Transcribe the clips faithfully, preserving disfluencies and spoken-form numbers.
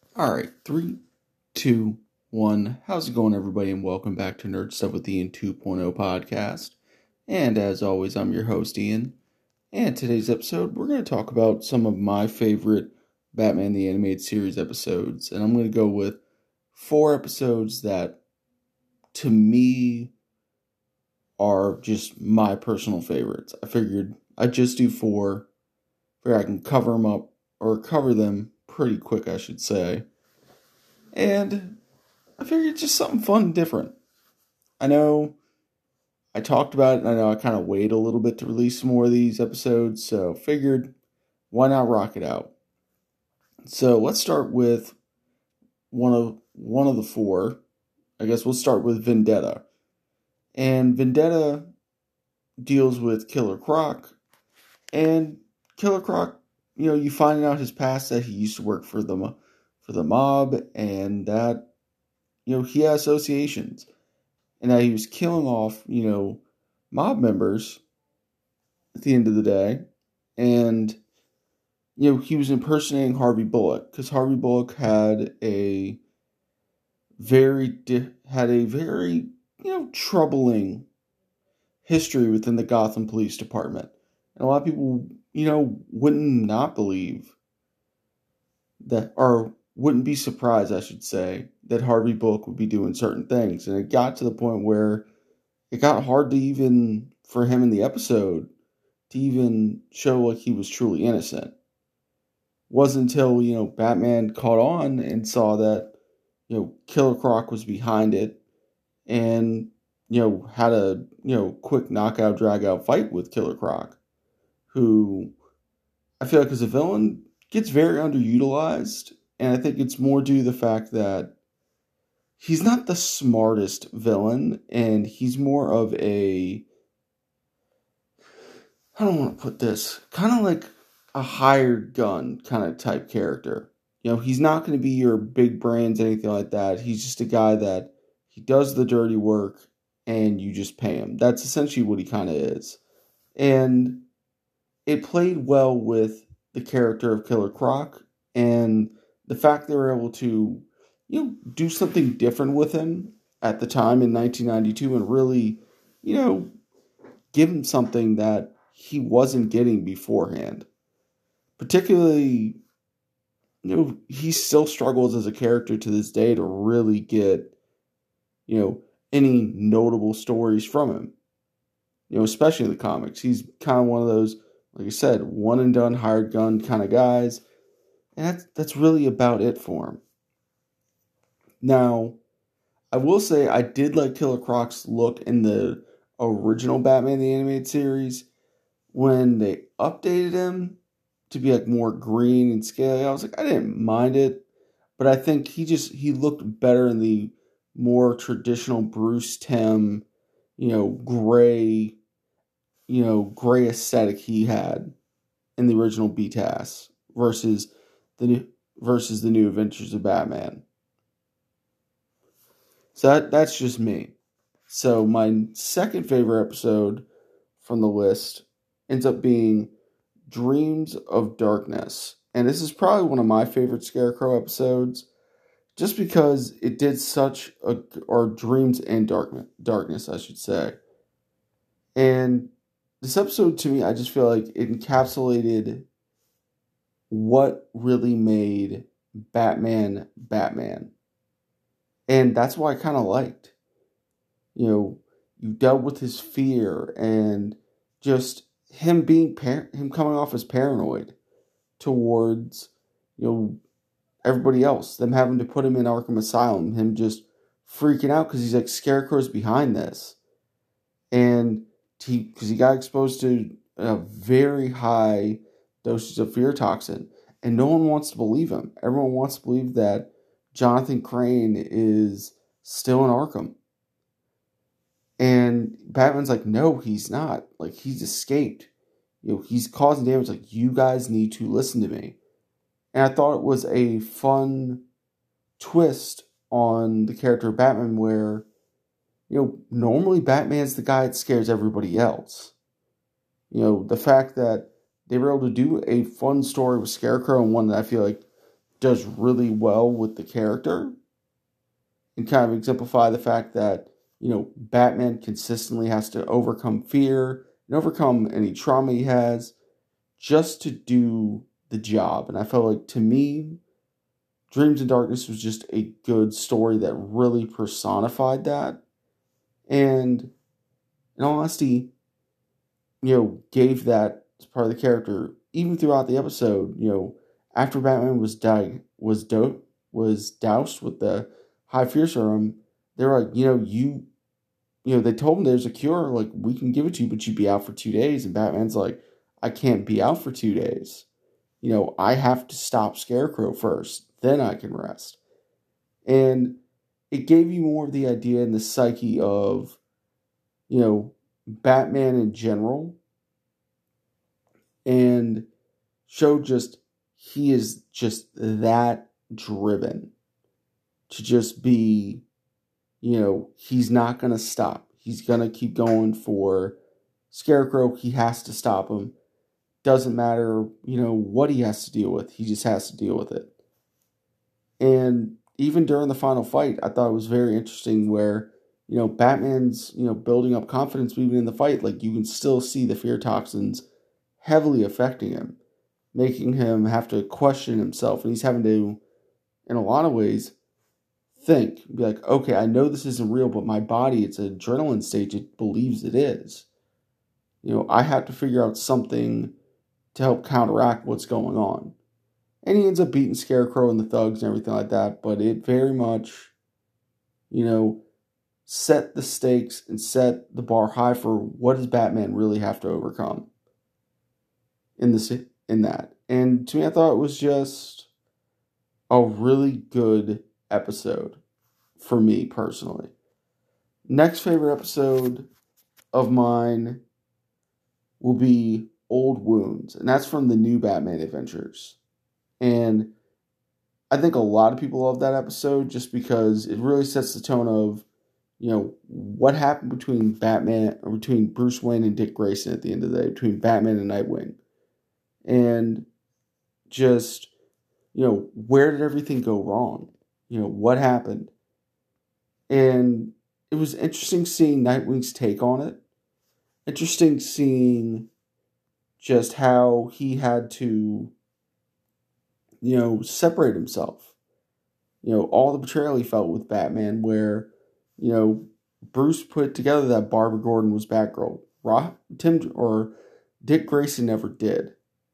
All right, three, two, one. How's it going, everybody? And welcome back to Nerd Stuff with Ian 2.0 podcast. And as always, I'm your host, Ian. And today's episode, we're going to talk about some of my favorite Batman the Animated Series episodes. And I'm going to go with four episodes that, to me, are just my personal favorites. I figured I'd just do four, where I can cover them up, or cover them pretty quick, I should say. And I figured just something fun and different. I know I talked about it, and I know I kind of waited a little bit to release some more of these episodes, so figured why not rock it out? So let's start with one of one of the four. I guess we'll start with Vendetta. And Vendetta deals with Killer Croc. And Killer Croc, you know, you find out his past that he used to work for the for the mob, and that, you know, he had associations, and that he was killing off, you know, mob members at the end of the day. And, you know, he was impersonating Harvey Bullock, because Harvey Bullock had a very, had a very, you know, troubling history within the Gotham Police Department. And a lot of people, you know, wouldn't not believe that, or wouldn't be surprised, I should say, that Harvey Bullock would be doing certain things. And it got to the point where it got hard to even, for him in the episode, to even show like he was truly innocent. Wasn't until, you know, Batman caught on and saw that, you know, Killer Croc was behind it, and, you know, had a, you know, quick knockout, drag out fight with Killer Croc, who I feel like as a villain gets very underutilized. And I think it's more due to the fact that he's not the smartest villain, and he's more of a, I don't want to put this, kind of like a hired gun kind of type character. You know, he's not going to be your big brains, anything like that. He's just a guy that he does the dirty work and you just pay him. That's essentially what he kind of is. And it played well with the character of Killer Croc, and the fact they were able to, you know, do something different with him at the time in nineteen ninety-two and really, you know, give him something that he wasn't getting beforehand. Particularly, you know, he still struggles as a character to this day to really get, you know, any notable stories from him. You know, especially in the comics. He's kind of one of those, like I said, one and done, hired gun kind of guys. And that's, that's really about it for him. Now, I will say I did like Killer Croc's look in the original Batman the Animated Series. When they updated him to be like more green and scaly, I was like, I didn't mind it. But I think he just, he looked better in the more traditional Bruce Timm, you know, gray, you know, gray aesthetic he had in the original B T A S versus the new, versus the new Adventures of Batman. So that, that's just me. So my second favorite episode from the list ends up being Dreams of Darkness. And this is probably one of my favorite Scarecrow episodes, just because it did such a, or Dreams and Darkness, Darkness, I should say. And this episode, to me, I just feel like it encapsulated what really made Batman Batman. And that's why I kind of liked. You know, you dealt with his fear and just him being, par- him coming off as paranoid towards, you know, everybody else. Them having to put him in Arkham Asylum. Him just freaking out because he's like, Scarecrow's behind this. And he, because he got exposed to a very high dosage of fear toxin. And no one wants to believe him. Everyone wants to believe that Jonathan Crane is still in Arkham. And Batman's like, no, he's not. Like, he's escaped. You know, he's causing damage. Like, you guys need to listen to me. And I thought it was a fun twist on the character of Batman where, you know, normally Batman's the guy that scares everybody else. You know, the fact that they were able to do a fun story with Scarecrow, and one that I feel like does really well with the character and kind of exemplify the fact that, you know, Batman consistently has to overcome fear and overcome any trauma he has just to do the job. And I felt like, to me, Dreams in Darkness was just a good story that really personified that. And in all honesty, you know, gave that as part of the character, even throughout the episode, you know, after Batman was di- was do- was doused with the high fear serum, they're like, you know, you, you know, they told him there's a cure, like, we can give it to you, but you'd be out for two days. And Batman's like, I can't be out for two days. You know, I have to stop Scarecrow first, then I can rest. And it gave you more of the idea and the psyche of, you know, Batman in general, and showed just, he is just that driven to just be, you know, he's not going to stop. He's going to keep going for Scarecrow. He has to stop him. Doesn't matter, you know, what he has to deal with. He just has to deal with it. And even during the final fight, I thought it was very interesting where, you know, Batman's, you know, building up confidence, but even in the fight, like, you can still see the fear toxins heavily affecting him, making him have to question himself. And he's having to, in a lot of ways, think, be like, okay, I know this isn't real, but my body, it's an adrenaline stage, it believes it is. You know, I have to figure out something to help counteract what's going on. And he ends up beating Scarecrow and the thugs and everything like that, but it very much, you know, set the stakes and set the bar high for what does Batman really have to overcome in this in that. And to me, I thought it was just a really good episode for me personally. Next favorite episode of mine will be Old Wounds, and that's from the New Batman Adventures. And I think a lot of people love that episode just because it really sets the tone of, you know, what happened between Batman, or between Bruce Wayne and Dick Grayson at the end of the day, between Batman and Nightwing. And just, you know, where did everything go wrong? You know, what happened? And it was interesting seeing Nightwing's take on it. Interesting seeing just how he had to, you know, separate himself. You know, all the betrayal he felt with Batman, where, you know, Bruce put together that Barbara Gordon was Batgirl. Rob, Tim or Dick Grayson never did.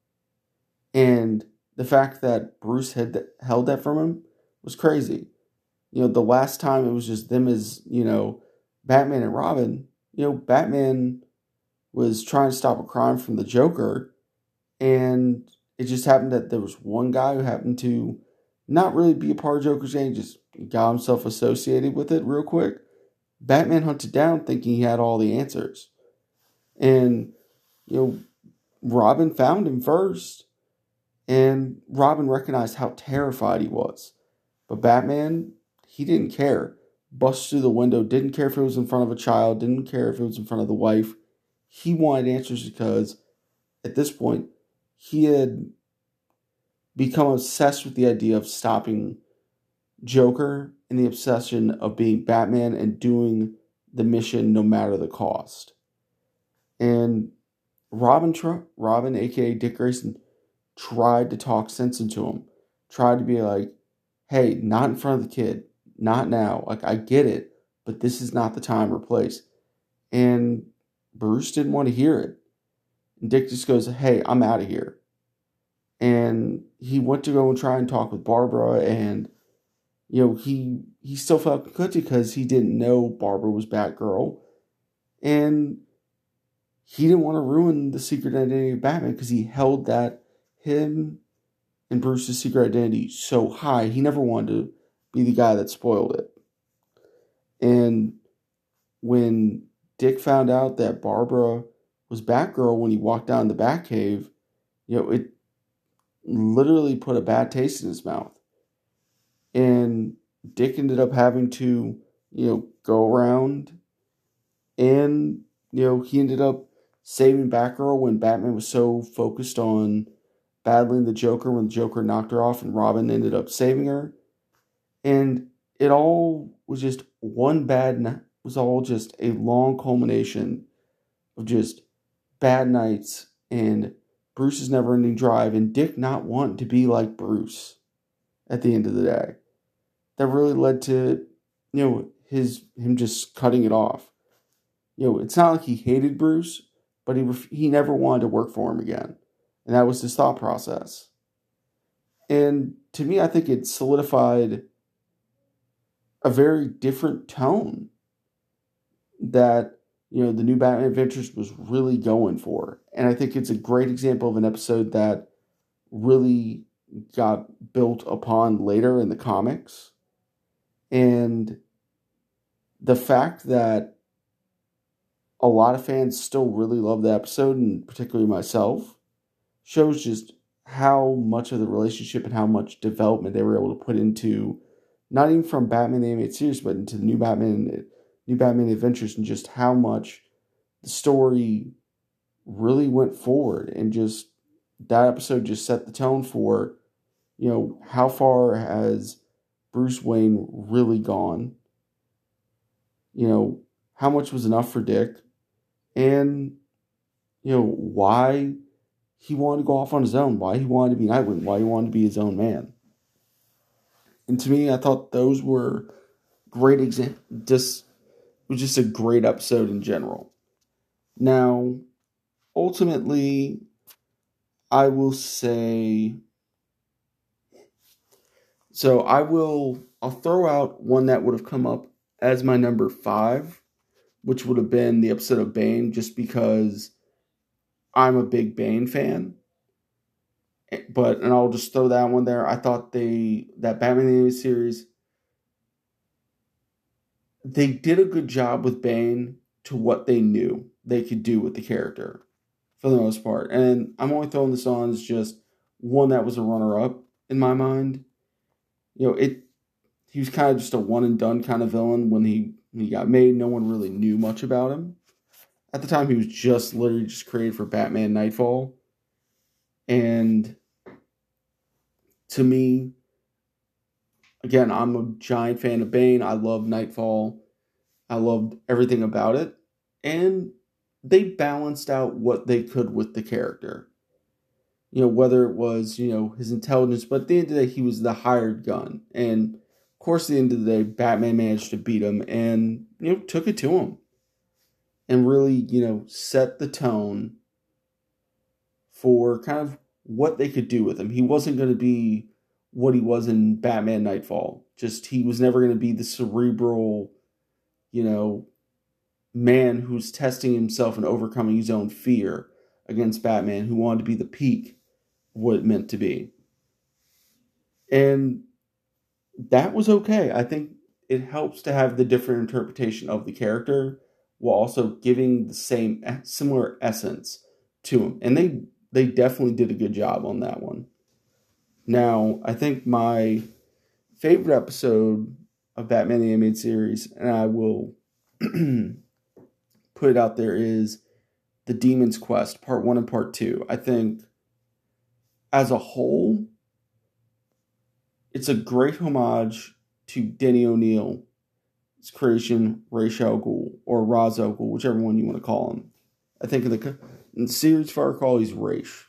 And the fact that Bruce had held that from him was crazy. You know, the last time it was just them as, you know, Batman and Robin, you know, Batman was trying to stop a crime from the Joker, and it just happened that there was one guy who happened to not really be a part of Joker's gang, just got himself associated with it real quick. Batman hunted down thinking he had all the answers. And, you know, Robin found him first, and Robin recognized how terrified he was. But Batman, he didn't care. Bust through the window, didn't care if it was in front of a child, didn't care if it was in front of the wife. He wanted answers because, at this point, he had become obsessed with the idea of stopping Joker and the obsession of being Batman and doing the mission no matter the cost. And Robin, Robin, aka Dick Grayson, tried to talk sense into him. Tried to be like, hey, not in front of the kid. Not now. Like, I get it, but this is not the time or place. And Bruce didn't want to hear it. And Dick just goes, hey, I'm out of here. And he went to go and try and talk with Barbara, and, you know, he he still felt conflicted because he didn't know Barbara was Batgirl. And he didn't want to ruin the secret identity of Batman because he held that him and Bruce's secret identity so high. He never wanted to be the guy that spoiled it. And when Dick found out that Barbara was Batgirl when he walked down the Batcave, you know, it literally put a bad taste in his mouth. And Dick ended up having to, you know, go around and, you know, he ended up saving Batgirl when Batman was so focused on battling the Joker when the Joker knocked her off and Robin ended up saving her. And it all was just one bad night. It was all just a long culmination of just bad nights and Bruce's never-ending drive and Dick not wanting to be like Bruce at the end of the day. That really led to, you know, his him just cutting it off. You know, it's not like he hated Bruce, but he he never wanted to work for him again. And that was his thought process. And to me, I think it solidified a very different tone that, you know, the new Batman Adventures was really going for. And I think it's a great example of an episode that really got built upon later in the comics. And the fact that a lot of fans still really love the episode, and particularly myself, shows just how much of the relationship and how much development they were able to put into, not even from Batman the Animated Series, but into the new Batman, new Batman Adventures, and just how much the story really went forward. And just that episode just set the tone for, you know, how far has Bruce Wayne really gone? You know, how much was enough for Dick? And, you know, why he wanted to go off on his own, why he wanted to be Nightwing, why he wanted to be his own man. And to me, I thought those were great examples. Just, it was just a great episode in general. Now, ultimately, I will say, so I will, I'll throw out one that would have come up as my number five, which would have been the episode of Bane, just because I'm a big Bane fan. But, and I'll just throw that one there. I thought they, that Batman the Animated Series, they did a good job with Bane to what they knew they could do with the character, for the most part. And I'm only throwing this on as just one that was a runner-up in my mind. You know, it, he was kind of just a one-and-done kind of villain when he, when he got made. No one really knew much about him. At the time, he was just literally just created for Batman Nightfall. And to me, again, I'm a giant fan of Bane. I love Nightfall. I loved everything about it. And they balanced out what they could with the character. You know, whether it was, you know, his intelligence, but at the end of the day, he was the hired gun. And, of course, at the end of the day, Batman managed to beat him and, you know, took it to him. And really, you know, set the tone for kind of what they could do with him. He wasn't going to be what he was in Batman Nightfall. Just, he was never going to be the cerebral, you know, man who's testing himself and overcoming his own fear against Batman, who wanted to be the peak of what it meant to be. And that was okay. I think it helps to have the different interpretation of the character while also giving the same, similar essence to him. And they, they definitely did a good job on that one. Now, I think my favorite episode of Batman the Animated Series, and I will put it out there, is The Demon's Quest, part one and part two. I think, as a whole, it's a great homage to Denny O'Neil's creation, Ra's al Ghul, or Ra's al Ghul, whichever one you want to call him. I think in the, in the series, if I recall, he's Ra's.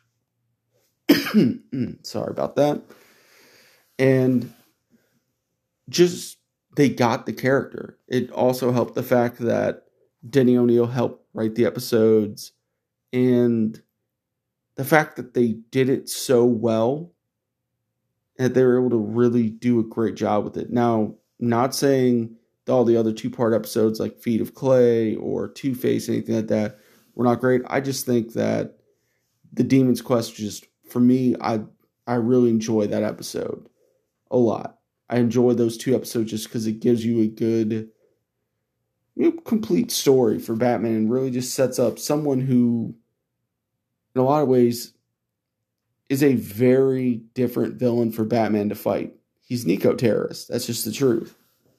Sorry about that. And just, they got the character. It also helped the fact that Denny O'Neil helped write the episodes, and the fact that they did it so well, and they were able to really do a great job with it. Now, not saying that all the other two-part episodes like Feet of Clay or Two-Face, anything like that, were not great. I just think that The Demon's Quest, just, for me, I I really enjoy that episode a lot. I enjoy those two episodes just because it gives you a good, you know, complete story for Batman, and really just sets up someone who, in a lot of ways, is a very different villain for Batman to fight. He's Nico-Terrorist. That's just the truth.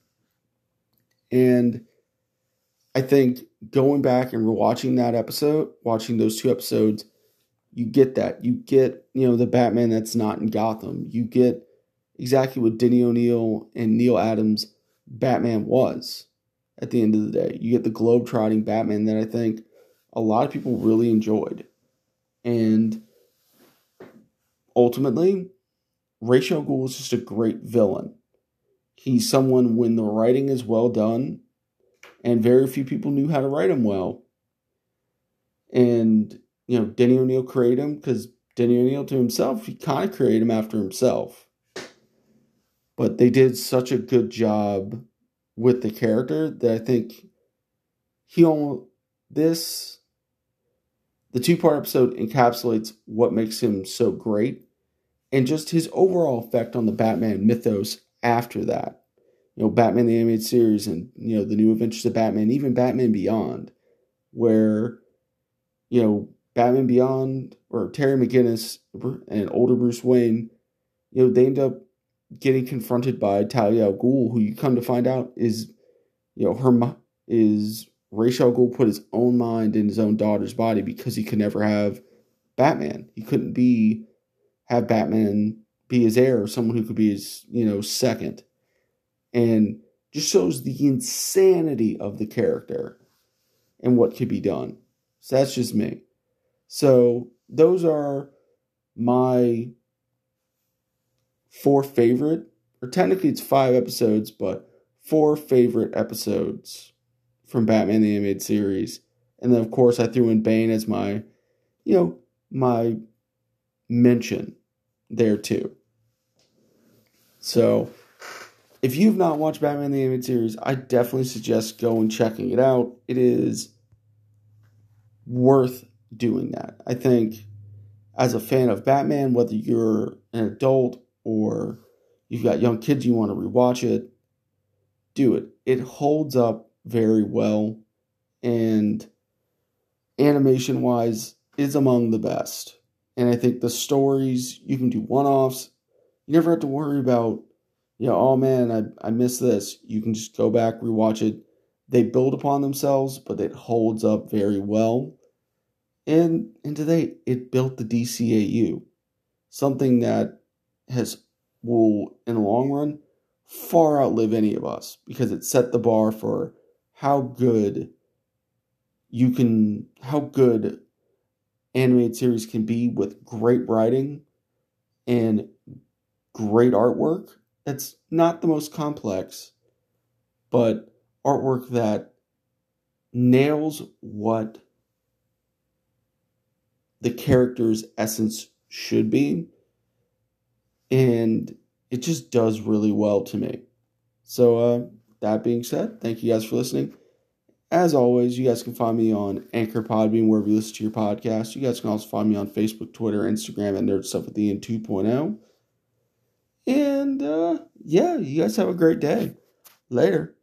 And I think going back and rewatching that episode, watching those two episodes, you get that. You get, you know, the Batman that's not in Gotham. You get exactly what Denny O'Neil and Neil Adams' Batman was at the end of the day. You get the globe-trotting Batman that I think a lot of people really enjoyed. And ultimately, Ra's al Ghul is just a great villain. He's someone when the writing is well done, and very few people knew how to write him well. And, you know, Denny O'Neil created him because Denny O'Neil to himself, he kind of created him after himself. But they did such a good job with the character that I think he almost, this, the two-part episode encapsulates what makes him so great and just his overall effect on the Batman mythos after that. You know, Batman the Animated Series and, you know, the New Adventures of Batman, even Batman Beyond, where, you know, Batman Beyond, or Terry McGinnis and older Bruce Wayne, you know, they end up getting confronted by Talia al Ghul, who you come to find out is, you know, her is Ra's al Ghul put his own mind in his own daughter's body because he could never have Batman. He couldn't be, have Batman be his heir or someone who could be his, you know, second. And just shows the insanity of the character and what could be done. So that's just me. So those are my four favorite, or technically it's five episodes, but four favorite episodes from Batman the Animated Series. And then, of course, I threw in Bane as my, you know, my mention there too. So if you've not watched Batman the Animated Series, I definitely suggest going checking it out. It is worth doing that. I think as a fan of Batman, whether you're an adult or you've got young kids you want to rewatch it, do it. It holds up very well, and animation-wise is among the best. And I think the stories, you can do one-offs. You never have to worry about, you know, oh man, I, I missed this. You can just go back, rewatch it. They build upon themselves, but it holds up very well. And, and today, it built the D C A U. Something that has will, in the long run, far outlive any of us. Because it set the bar for how good you can, how good animated series can be with great writing and great artwork. That's not the most complex, but artwork that nails what the character's essence should be, and it just does really well to me. So, uh, that being said, thank you guys for listening. As always, you guys can find me on Anchor, Podbean, wherever you listen to your podcast. You guys can also find me on Facebook, Twitter, Instagram, and Nerd Stuff with Ian two point oh. And, uh, yeah, you guys have a great day. Later.